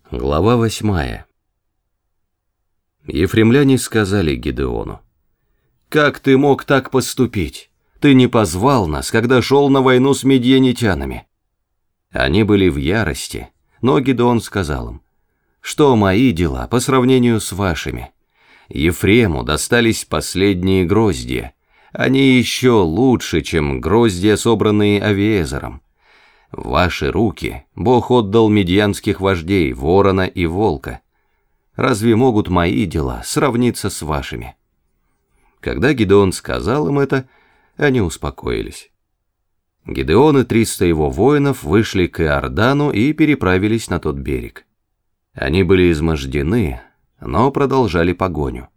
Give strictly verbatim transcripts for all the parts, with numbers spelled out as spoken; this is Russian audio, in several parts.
Глава восьмая. Ефремляне сказали Гидеону: «Как ты мог так поступить? Ты не позвал нас, когда шел на войну с медьянитянами». Они были в ярости, но Гидеон сказал им: «Что мои дела по сравнению с вашими? Ефрему достались последние гроздья, они еще лучше, чем гроздья, собранные Авиезером. В ваши руки Бог отдал медьянских вождей, ворона и волка. Разве могут мои дела сравниться с вашими?» Когда Гидеон сказал им это, они успокоились. Гидеон и триста его воинов вышли к Иордану и переправились на тот берег. Они были измождены, но продолжали погоню.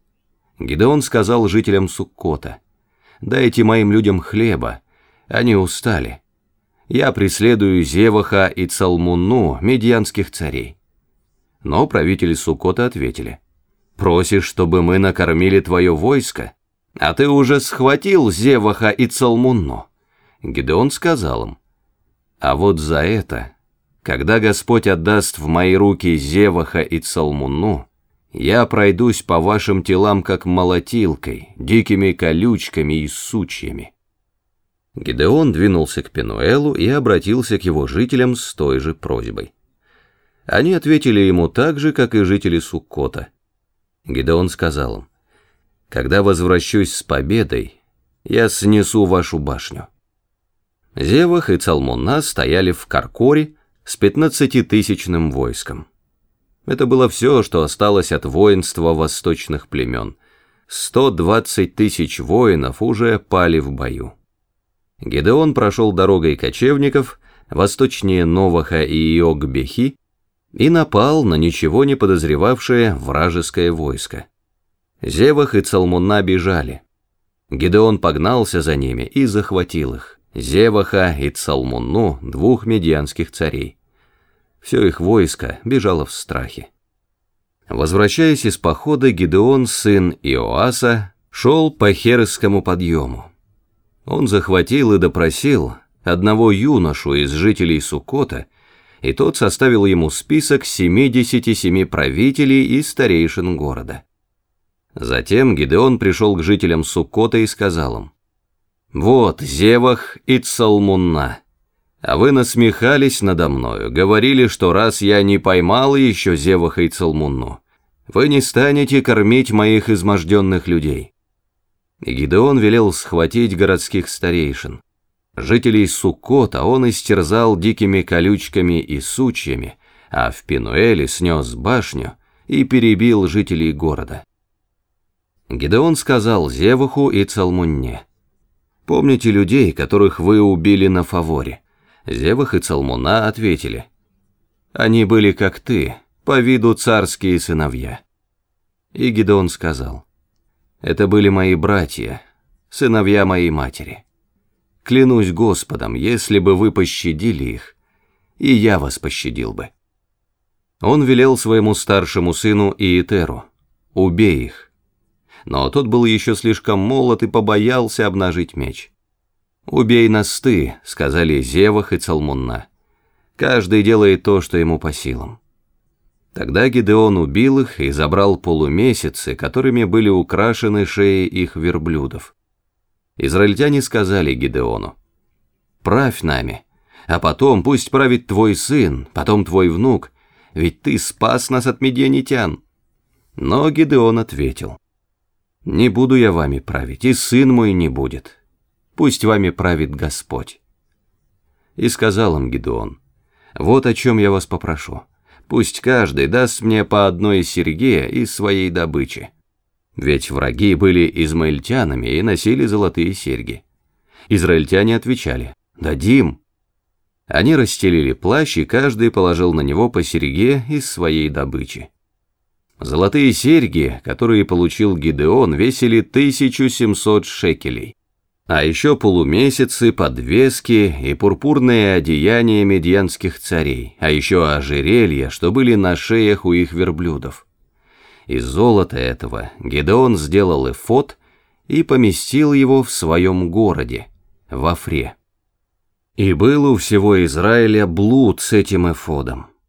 Гидеон сказал жителям Суккота: «Дайте моим людям хлеба, они устали. Я преследую Зеваха и Цалмунну, медьянских царей». Но правители Суккота ответили: «Просишь, чтобы мы накормили твое войско? А ты уже схватил Зеваха и Цалмунну». Гидеон сказал им: «А вот за это, когда Господь отдаст в мои руки Зеваха и Цалмунну, я пройдусь по вашим телам как молотилкой, дикими колючками и сучьями». Гидеон двинулся к Пенуэлу и обратился к его жителям с той же просьбой. Они ответили ему так же, как и жители Суккота. Гидеон сказал им: «Когда возвращусь с победой, я снесу вашу башню». Зевах и Цалмунна стояли в Каркоре с пятнадцатитысячным войском. Это было все, что осталось от воинства восточных племен. сто двадцать тысяч воинов уже пали в бою. Гидеон прошел дорогой кочевников, восточнее Новаха и Иогбехи, и напал на ничего не подозревавшее вражеское войско. Зевах и Цалмунна бежали. Гидеон погнался за ними и захватил их, Зеваха и Цалмунну, двух медьянских царей. Все их войско бежало в страхе. Возвращаясь из похода, Гидеон, сын Иоаса, шел по Хересскому подъему. Он захватил и допросил одного юношу из жителей Суккота, и тот составил ему список семидесяти семи правителей и старейшин города. Затем Гидеон пришел к жителям Суккота и сказал им: «Вот Зевах и Цалмунна, а вы насмехались надо мною, говорили, что раз я не поймал еще Зеваха и Цалмунну, вы не станете кормить моих изможденных людей». И Гидеон велел схватить городских старейшин. Жителей Суккота он истерзал дикими колючками и сучьями, а в Пенуэле снес башню и перебил жителей города. Гидеон сказал Зеваху и Цалмунне: «Помните людей, которых вы убили на Фаворе?» Зевах и Цалмунна ответили: «Они были как ты, по виду царские сыновья». И Гидеон сказал: «Это были мои братья, сыновья моей матери. Клянусь Господом, если бы вы пощадили их, и я вас пощадил бы». Он велел своему старшему сыну Иетеру: «Убей их». Но тот был еще слишком молод и побоялся обнажить меч. «Убей нас ты», — сказали Зевах и Цалмунна. «Каждый делает то, что ему по силам». Тогда Гидеон убил их и забрал полумесяцы, которыми были украшены шеи их верблюдов. Израильтяне сказали Гидеону: «Правь нами, а потом пусть правит твой сын, потом твой внук, ведь ты спас нас от медьянитян». Но Гидеон ответил: «Не буду я вами править, и сын мой не будет. Пусть вами правит Господь». И сказал им Гидеон: «Вот о чем я вас попрошу. Пусть каждый даст мне по одной серьге из своей добычи». Ведь враги были измаильтянами и носили золотые серьги. Израильтяне отвечали: «Дадим». Они расстелили плащ, и каждый положил на него по серьге из своей добычи. Золотые серьги, которые получил Гидеон, весили тысячу семьсот шекелей. А еще полумесяцы, подвески и пурпурные одеяния медьянских царей, а еще ожерелья, что были на шеях у их верблюдов. Из золота этого Гидеон сделал эфод и поместил его в своем городе, в Офре. И был у всего Израиля блуд с этим эфодом.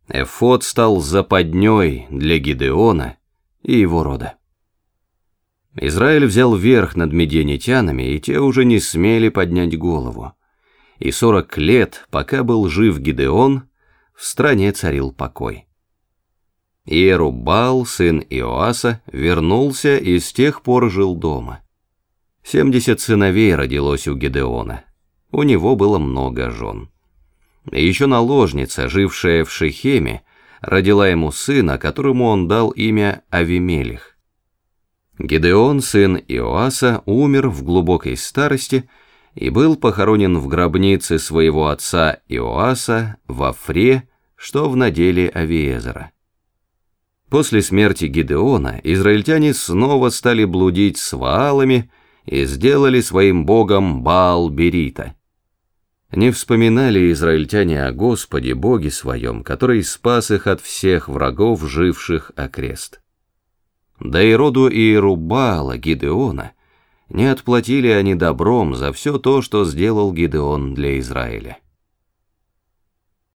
Эфод стал западней для Гидеона и его рода. Израиль взял верх над медианитянами, и те уже не смели поднять голову. И сорок лет, пока был жив Гидеон, в стране царил покой. Иеруббаал, сын Иоаса, вернулся и с тех пор жил дома. Семьдесят сыновей родилось у Гидеона. У него было много жен. И еще наложница, жившая в Шехеме, родила ему сына, которому он дал имя Авимелих. Гидеон, сын Иоаса, умер в глубокой старости и был похоронен в гробнице своего отца Иоаса в Офре, что в наделе Авиезера. После смерти Гидеона израильтяне снова стали блудить с Ваалами и сделали своим богом Баал-Берита. Не вспоминали израильтяне о Господе, Боге своем, который спас их от всех врагов, живших окрест. Да и роду Иеруббаала, Гидеона, не отплатили они добром за все то, что сделал Гидеон для Израиля.